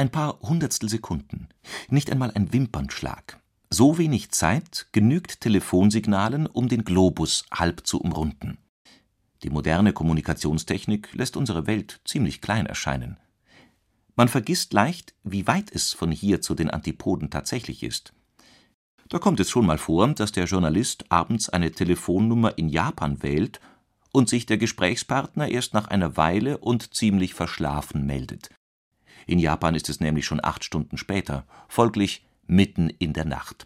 Ein paar Hundertstel Sekunden, nicht einmal ein Wimpernschlag. So wenig Zeit genügt Telefonsignalen, um den Globus halb zu umrunden. Die moderne Kommunikationstechnik lässt unsere Welt ziemlich klein erscheinen. Man vergisst leicht, wie weit es von hier zu den Antipoden tatsächlich ist. Da kommt es schon mal vor, dass der Journalist abends eine Telefonnummer in Japan wählt und sich der Gesprächspartner erst nach einer Weile und ziemlich verschlafen meldet. In Japan ist es nämlich schon 8 Stunden später, folglich mitten in der Nacht.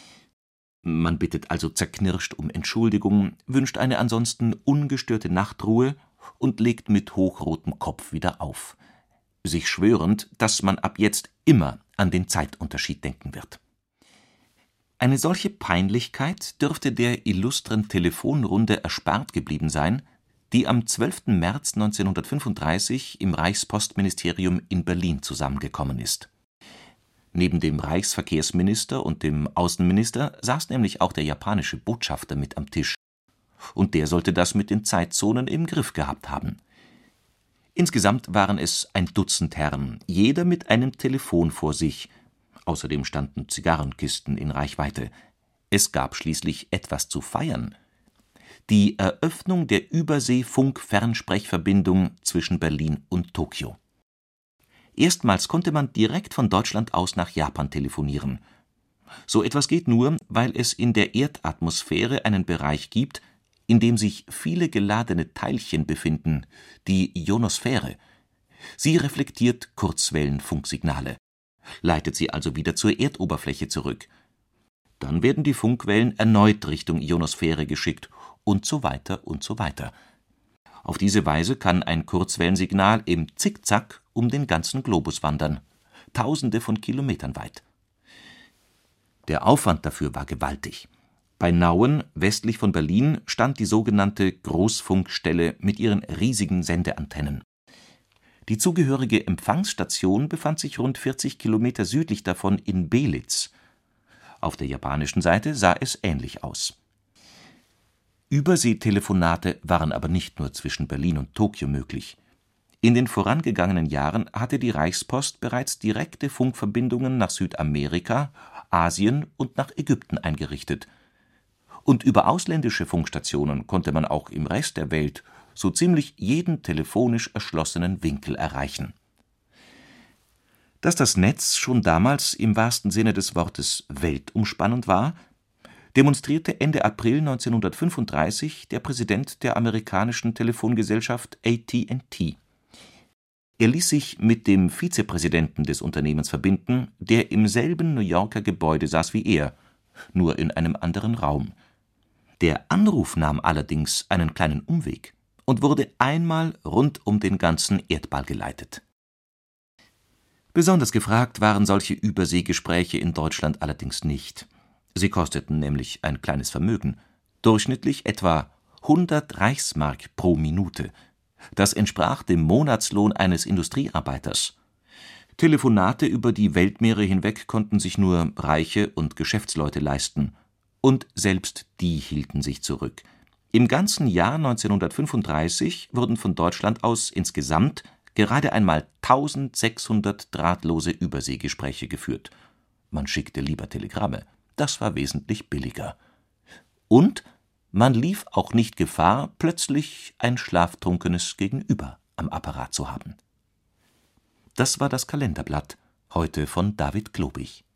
Man bittet also zerknirscht um Entschuldigung, wünscht eine ansonsten ungestörte Nachtruhe und legt mit hochrotem Kopf wieder auf, sich schwörend, dass man ab jetzt immer an den Zeitunterschied denken wird. Eine solche Peinlichkeit dürfte der illustren Telefonrunde erspart geblieben sein, die am 12. März 1935 im Reichspostministerium in Berlin zusammengekommen ist. Neben dem Reichsverkehrsminister und dem Außenminister saß nämlich auch der japanische Botschafter mit am Tisch, und der sollte das mit den Zeitzonen im Griff gehabt haben. Insgesamt waren es ein Dutzend Herren, jeder mit einem Telefon vor sich. Außerdem standen Zigarrenkisten in Reichweite. Es gab schließlich etwas zu feiern: die Eröffnung der Überseefunk-Fernsprechverbindung zwischen Berlin und Tokio. Erstmals konnte man direkt von Deutschland aus nach Japan telefonieren. So etwas geht nur, weil es in der Erdatmosphäre einen Bereich gibt, in dem sich viele geladene Teilchen befinden, die Ionosphäre. Sie reflektiert Kurzwellenfunksignale, leitet sie also wieder zur Erdoberfläche zurück. Dann werden die Funkwellen erneut Richtung Ionosphäre geschickt und so weiter und so weiter. Auf diese Weise kann ein Kurzwellensignal im Zickzack um den ganzen Globus wandern, Tausende von Kilometern weit. Der Aufwand dafür war gewaltig. Bei Nauen, westlich von Berlin, stand die sogenannte Großfunkstelle mit ihren riesigen Sendeantennen. Die zugehörige Empfangsstation befand sich rund 40 Kilometer südlich davon in Belitz. Auf der japanischen Seite sah es ähnlich aus. Überseetelefonate waren aber nicht nur zwischen Berlin und Tokio möglich. In den vorangegangenen Jahren hatte die Reichspost bereits direkte Funkverbindungen nach Südamerika, Asien und nach Ägypten eingerichtet. Und über ausländische Funkstationen konnte man auch im Rest der Welt so ziemlich jeden telefonisch erschlossenen Winkel erreichen. Dass das Netz schon damals im wahrsten Sinne des Wortes weltumspannend war, demonstrierte Ende April 1935 der Präsident der amerikanischen Telefongesellschaft AT&T. Er ließ sich mit dem Vizepräsidenten des Unternehmens verbinden, der im selben New Yorker Gebäude saß wie er, nur in einem anderen Raum. Der Anruf nahm allerdings einen kleinen Umweg und wurde einmal rund um den ganzen Erdball geleitet. Besonders gefragt waren solche Überseegespräche in Deutschland allerdings nicht. Sie kosteten nämlich ein kleines Vermögen, durchschnittlich etwa 100 Reichsmark pro Minute. Das entsprach dem Monatslohn eines Industriearbeiters. Telefonate über die Weltmeere hinweg konnten sich nur Reiche und Geschäftsleute leisten. Und selbst die hielten sich zurück. Im ganzen Jahr 1935 wurden von Deutschland aus insgesamt gerade einmal 1600 drahtlose Überseegespräche geführt. Man schickte lieber Telegramme. Das war wesentlich billiger. Und man lief auch nicht Gefahr, plötzlich ein schlaftrunkenes Gegenüber am Apparat zu haben. Das war das Kalenderblatt, heute von David Globig.